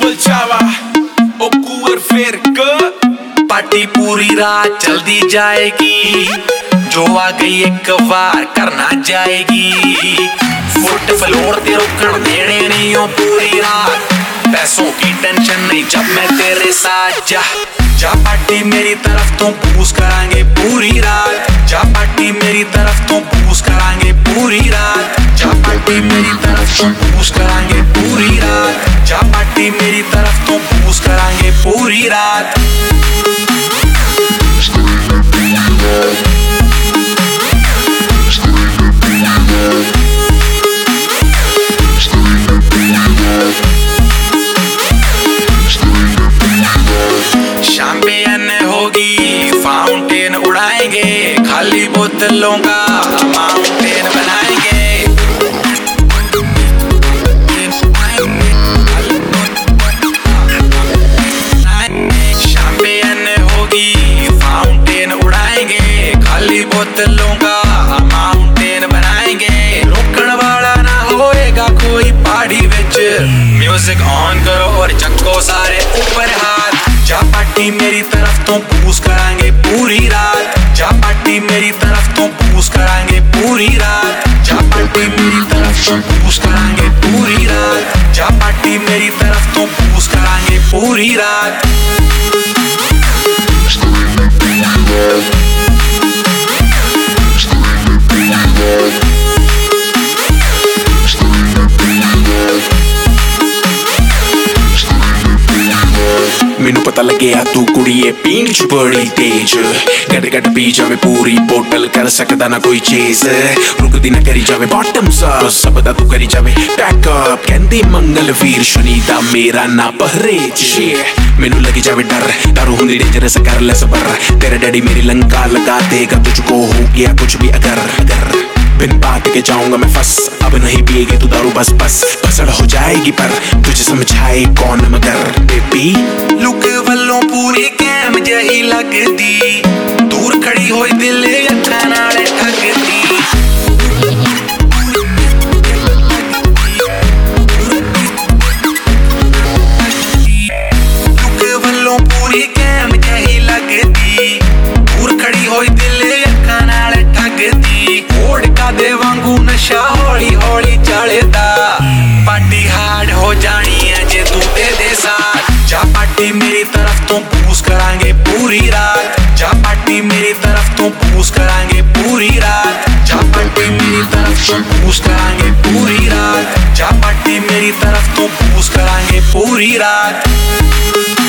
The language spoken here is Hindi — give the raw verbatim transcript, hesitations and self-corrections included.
बचावा ओ कुंवर फेर क पार्टी पूरी रात चलती जाएगी। जो आ गई एक बार करना जाएगी। फुट फ्लोर ते रुकन देने नहीं हो पूरी रात। पैसों की टेंशन नहीं जब मैं तेरे साथ। जा जा पार्टी मेरी तरफ तो पूछ करांगे पूरी रात। जा पार्टी मेरी तरफ तो पूछ करांगे पूरी रात। जा पार्टी मेरी तरफ तो पूछ करांगे पूरी रात। जा पार्टी मेरी तरफ तो पूछ करांगे पूरी रात। शैंपेन होगी, फाउंटेन उड़ाएंगे, खाली बोतलों का माउंटेन बनाएंगे। शैंपेन होगी, फाउंटेन उड़ाएंगे, खाली बोतलों का माउंटेन बनाएंगे। रोकण वाला ना होएगा कोई पार्टी विच। म्यूजिक ऑन करो और चक्को सारे ऊपर हाथ। जा पार्टी मेरी तरफ तो पूछ करांगे पूरी रात। जा पार्टी मेरी तरफ तो पूछ करांगे पूरी रात। जा पार्टी मेरी तरफ तो पूछ करांगे पूरी रात। जा पार्टी मेरी तरफ तो पूछ करांगे पूरी रात। मैनू पता लग्या तू कुड़िए पीण च बड़ी तेज। गट गट पी जावे पूरी बोतल कर सकदा ना कोई चेज। रुकदी ना करी जावे बॉटम्स अप सब दा तू करी जावे बैकअप। कहंदी मंगल वीर शनि दा मेरा ना परहेज। मैनू लगी जावे डर दारू हुंदी डेंजरस कर ले सबर। तेरा डैडी मेरी लंका लगा देगा तुझको हो गया कुछ भी अगर। अगर बिन बात के जाऊंगा मैं फंस। अब नहीं पिएगी तू दारू बस बस पसड़ हो जाएगी पर तुझे समझाए कौन मगर। बेबी लुक वल्लों पूरी कैम जही लगदी। दूर खड़ी होई दिल अखां नाल ठगदी। लुक वल्लों पूरी कैम जही लगदी। दूर खड़ी होई दिल अखां नाल ठगदी। ओढ़का दे वांगू नशा हौली हौली चढ़दा। पार्टी हार्ड हो जानी है जे तू दे दे साथ। जा पार्टी मेरी तरफ तो पूछ करांगे पूरी रात। जा पार्टी मेरी तरफ तो पूछ करांगे पूरी रात। जा पार्टी मेरी तरफ तो पूछ करांगे पूरी रात। जा पार्टी मेरी तरफ तो पूछ करांगे पूरी रात।